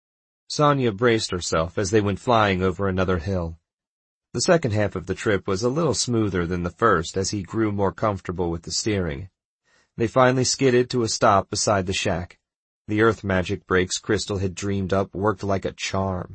Sonia braced herself as they went flying over another hill. The second half of the trip was a little smoother than the first as he grew more comfortable with the steering. They finally skidded to a stop beside the shack. The earth magic brakes Crystal had dreamed up worked like a charm.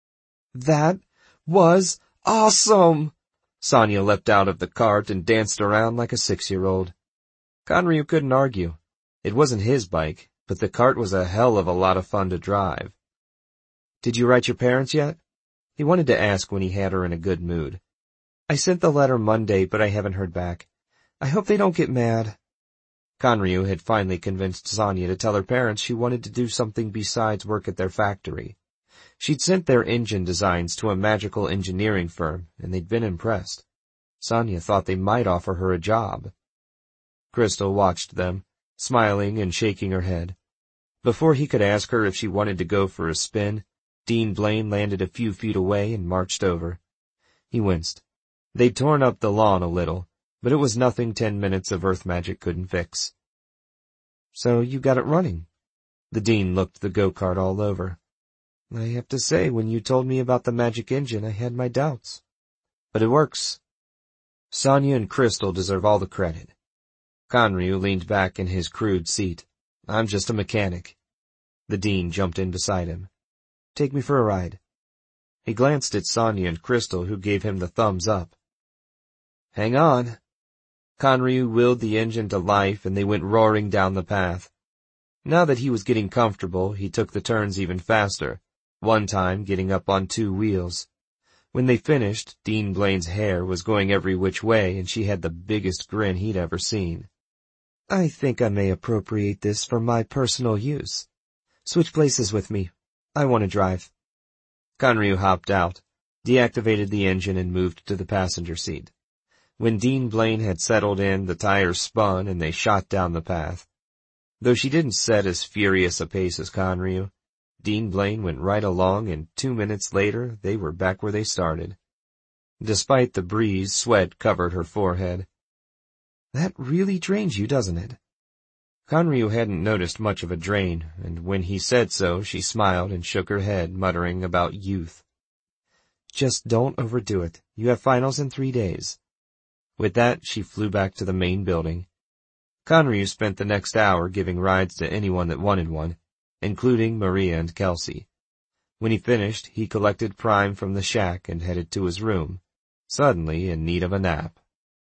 That was awesome! Sonia leapt out of the cart and danced around like a six-year-old. Conryu couldn't argue. It wasn't his bike, but the cart was a hell of a lot of fun to drive. Did you write your parents yet? He wanted to ask when he had her in a good mood. I sent the letter Monday, but I haven't heard back. I hope they don't get mad. Conryu had finally convinced Sonia to tell her parents she wanted to do something besides work at their factory. She'd sent their engine designs to a magical engineering firm, and they'd been impressed. Sonia thought they might offer her a job. Crystal watched them, smiling and shaking her head. Before he could ask her if she wanted to go for a spin, Dean Blaine landed a few feet away and marched over. He winced. They'd torn up the lawn a little, but it was nothing ten minutes of earth magic couldn't fix. So you got it running. The dean looked the go-kart all over. I have to say, when you told me about the magic engine, I had my doubts. But it works. Sonia and Crystal deserve all the credit. Conryu leaned back in his crude seat. I'm just a mechanic. The dean jumped in beside him. Take me for a ride. He glanced at Sonia and Crystal, who gave him the thumbs up. Hang on. Conryu willed the engine to life, and they went roaring down the path. Now that he was getting comfortable, he took the turns even faster, one time getting up on two wheels. When they finished, Dean Blaine's hair was going every which way, and she had the biggest grin he'd ever seen. I think I may appropriate this for my personal use. Switch places with me. I want to drive. Conryu hopped out, deactivated the engine, and moved to the passenger seat. When Dean Blaine had settled in, the tires spun and they shot down the path. Though she didn't set as furious a pace as Conryu, Dean Blaine went right along, and two minutes later they were back where they started. Despite the breeze, sweat covered her forehead. "That really drains you, doesn't it?" Conryu hadn't noticed much of a drain, and when he said so, she smiled and shook her head, muttering about youth. "Just don't overdo it. You have finals in three days. With that, she flew back to the main building. Conryu spent the next hour giving rides to anyone that wanted one, including Maria and Kelsey. When he finished, he collected Prime from the shack and headed to his room, suddenly in need of a nap.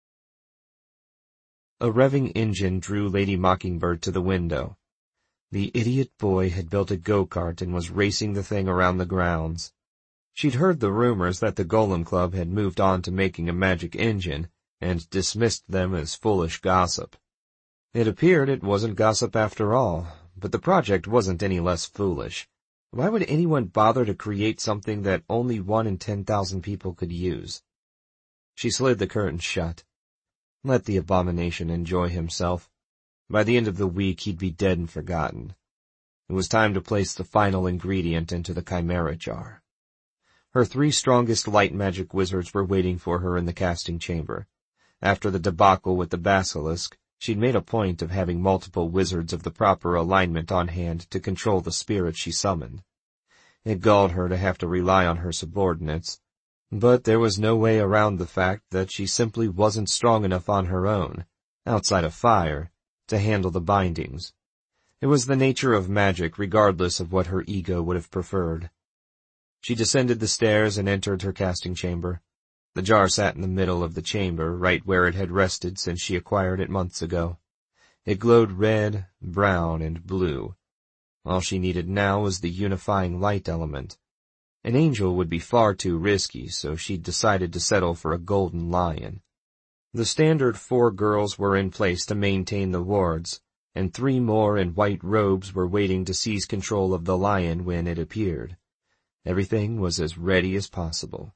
A revving engine drew Lady Mockingbird to the window. The idiot boy had built a go-kart and was racing the thing around the grounds. She'd heard the rumors that the Golem Club had moved on to making a magic engine, and dismissed them as foolish gossip. It appeared it wasn't gossip after all, but the project wasn't any less foolish. Why would anyone bother to create something that only one in ten thousand people could use? She slid the curtain shut. Let the abomination enjoy himself. By the end of the week he'd be dead and forgotten. It was time to place the final ingredient into the chimera jar. Her three strongest light magic wizards were waiting for her in the casting chamber. After the debacle with the basilisk, she'd made a point of having multiple wizards of the proper alignment on hand to control the spirit she summoned. It galled her to have to rely on her subordinates, but there was no way around the fact that she simply wasn't strong enough on her own, outside of fire, to handle the bindings. It was the nature of magic, regardless of what her ego would have preferred. She descended the stairs and entered her casting chamber. The jar sat in the middle of the chamber, right where it had rested since she acquired it months ago. It glowed red, brown, and blue. All she needed now was the unifying light element. An angel would be far too risky, so she'd decided to settle for a golden lion. The standard four girls were in place to maintain the wards, and three more in white robes were waiting to seize control of the lion when it appeared. Everything was as ready as possible.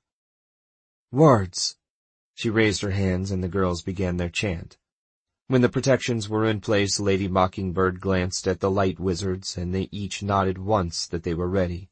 "Wards!" She raised her hands and the girls began their chant. When the protections were in place, Lady Mockingbird glanced at the light wizards, and they each nodded once that they were ready.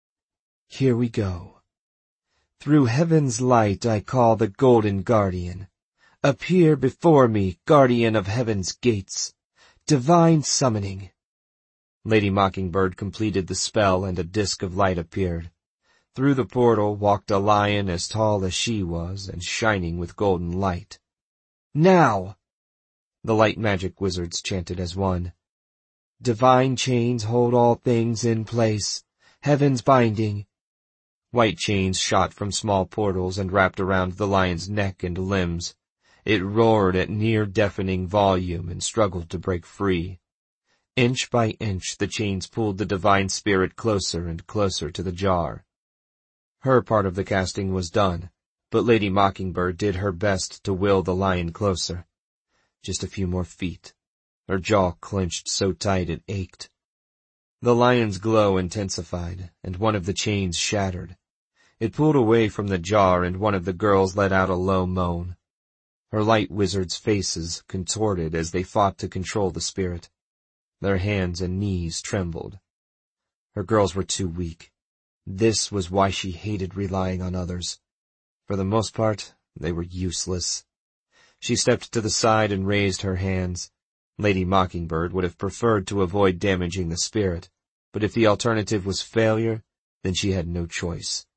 "Here we go. Through heaven's light I call the Golden Guardian. Appear before me, guardian of heaven's gates. Divine summoning." Lady Mockingbird completed the spell and a disk of light appeared. Through the portal walked a lion as tall as she was and shining with golden light. "Now!" The light magic wizards chanted as one. "Divine chains hold all things in place. Heaven's binding." White chains shot from small portals and wrapped around the lion's neck and limbs. It roared at near-deafening volume and struggled to break free. Inch by inch the chains pulled the divine spirit closer and closer to the jar. Her part of the casting was done, but Lady Mockingbird did her best to will the lion closer. Just a few more feet. Her jaw clenched so tight it ached. The lion's glow intensified, and one of the chains shattered. It pulled away from the jar, and one of the girls let out a low moan. Her light wizards' faces contorted as they fought to control the spirit. Their hands and knees trembled. Her girls were too weak. This was why she hated relying on others. For the most part, they were useless. She stepped to the side and raised her hands. Lady Mockingbird would have preferred to avoid damaging the spirit, but if the alternative was failure, then she had no choice.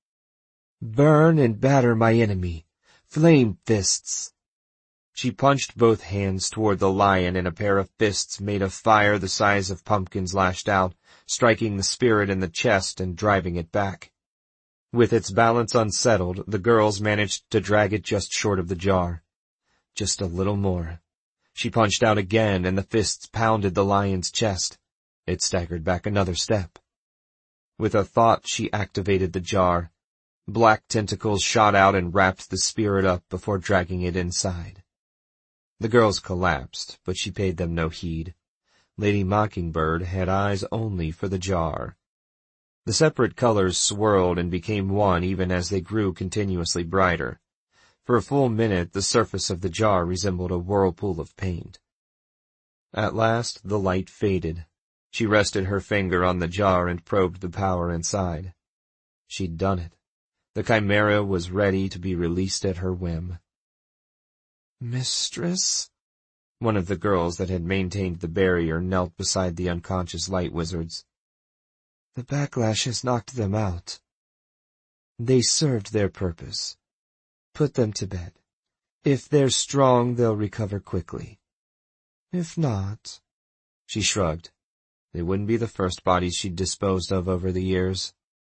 "Burn and batter my enemy. Flame fists." She punched both hands toward the lion, and a pair of fists made of fire the size of pumpkins lashed out, striking the spirit in the chest and driving it back. With its balance unsettled, the girls managed to drag it just short of the jar. Just a little more. She punched out again, and the fists pounded the lion's chest. It staggered back another step. With a thought, she activated the jar. Black tentacles shot out and wrapped the spirit up before dragging it inside. The girls collapsed, but she paid them no heed. Lady Mockingbird had eyes only for the jar. The separate colors swirled and became one even as they grew continuously brighter. For a full minute, the surface of the jar resembled a whirlpool of paint. At last, the light faded. She rested her finger on the jar and probed the power inside. She'd done it. The chimera was ready to be released at her whim. "Mistress?" One of the girls that had maintained the barrier knelt beside the unconscious light wizards. "The backlash has knocked them out." "They served their purpose. Put them to bed. If they're strong, they'll recover quickly. If not—" She shrugged. They wouldn't be the first bodies she'd disposed of over the years.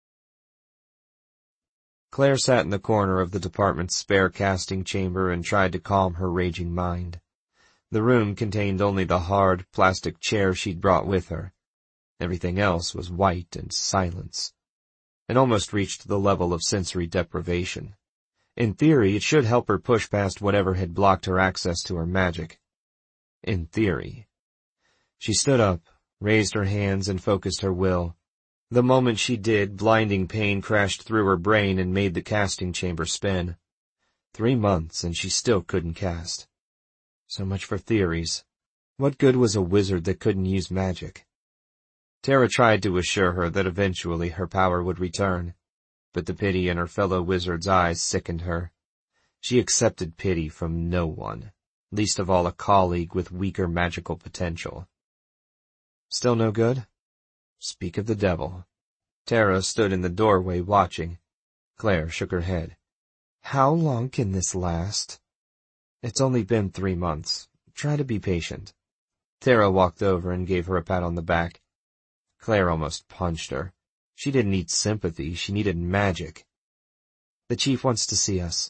Claire sat in the corner of the department's spare casting chamber and tried to calm her raging mind. The room contained only the hard, plastic chair she'd brought with her. Everything else was white and silence. It almost reached the level of sensory deprivation. In theory, it should help her push past whatever had blocked her access to her magic. In theory. She stood up, raised her hands, and focused her will. The moment she did, blinding pain crashed through her brain and made the casting chamber spin. Three months, and she still couldn't cast. So much for theories. What good was a wizard that couldn't use magic? Tara tried to assure her that eventually her power would return, but the pity in her fellow wizard's eyes sickened her. She accepted pity from no one, least of all a colleague with weaker magical potential. Still no good? Speak of the devil. Tara stood in the doorway watching. Claire shook her head. How long can this last? It's only been three months. Try to be patient. Tara walked over and gave her a pat on the back. Claire almost punched her. She didn't need sympathy, she needed magic. The chief wants to see us.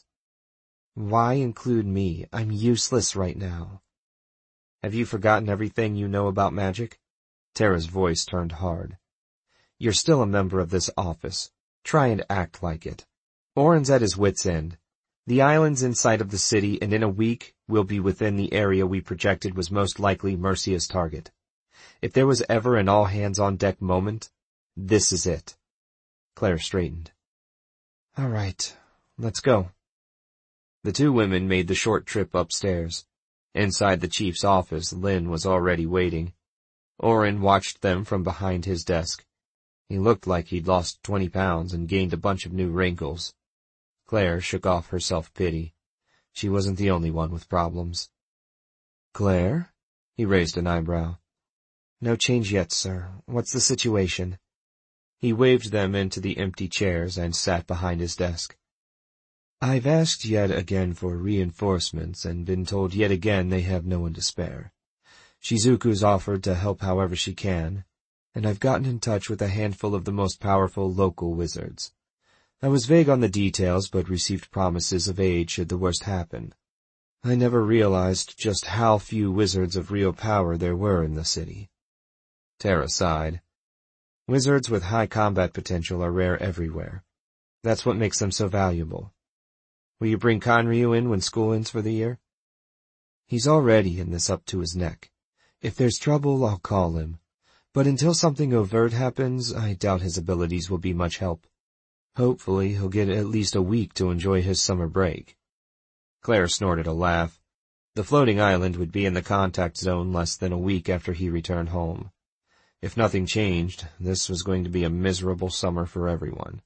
Why include me? I'm useless right now. Have you forgotten everything you know about magic? Tara's voice turned hard. You're still a member of this office. Try and act like it. Orin's at his wit's end. The island's in sight of the city, and in a week we'll be within the area we projected was most likely Mercia's target. If there was ever an all-hands-on-deck moment, this is it. Claire straightened. All right, let's go. The two women made the short trip upstairs. Inside the chief's office, Lynn was already waiting. Orin watched them from behind his desk. He looked like he'd lost twenty pounds and gained a bunch of new wrinkles. Claire shook off her self-pity. She wasn't the only one with problems. Claire? He raised an eyebrow. No change yet, sir. What's the situation? He waved them into the empty chairs and sat behind his desk. I've asked yet again for reinforcements and been told yet again they have no one to spare. Shizuku's offered to help however she can, and I've gotten in touch with a handful of the most powerful local wizards. I was vague on the details, but received promises of aid should the worst happen. I never realized just how few wizards of real power there were in the city. Tara sighed. Wizards with high combat potential are rare everywhere. That's what makes them so valuable. Will you bring Kanryu in when school ends for the year? He's already in this up to his neck. If there's trouble, I'll call him. But until something overt happens, I doubt his abilities will be much help. Hopefully, he'll get at least a week to enjoy his summer break. Claire snorted a laugh. The floating island would be in the contact zone less than a week after he returned home. If nothing changed, this was going to be a miserable summer for everyone.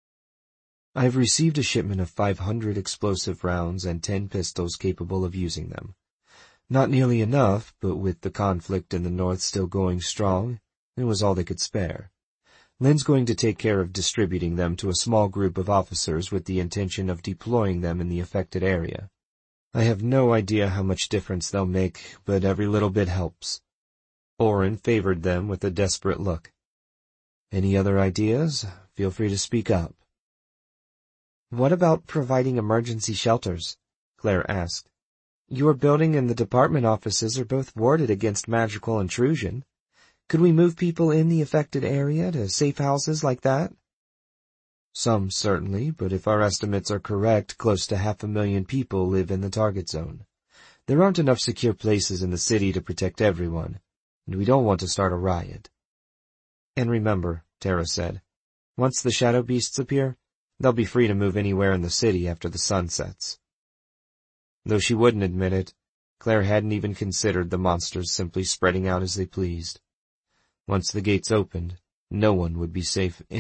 I've received a shipment of five hundred explosive rounds and ten pistols capable of using them. Not nearly enough, but with the conflict in the north still going strong, it was all they could spare. Lynn's going to take care of distributing them to a small group of officers with the intention of deploying them in the affected area. I have no idea how much difference they'll make, but every little bit helps. Orin favored them with a desperate look. Any other ideas? Feel free to speak up. What about providing emergency shelters? Claire asked. Your building and the department offices are both warded against magical intrusion. Could we move people in the affected area to safe houses like that? Some, certainly, but if our estimates are correct, close to half a million people live in the target zone. There aren't enough secure places in the city to protect everyone, and we don't want to start a riot. And remember, Tara said, Once the shadow beasts appear, they'll be free to move anywhere in the city after the sun sets. Though she wouldn't admit it, Claire hadn't even considered the monsters simply spreading out as they pleased. Once the gates opened, no one would be safe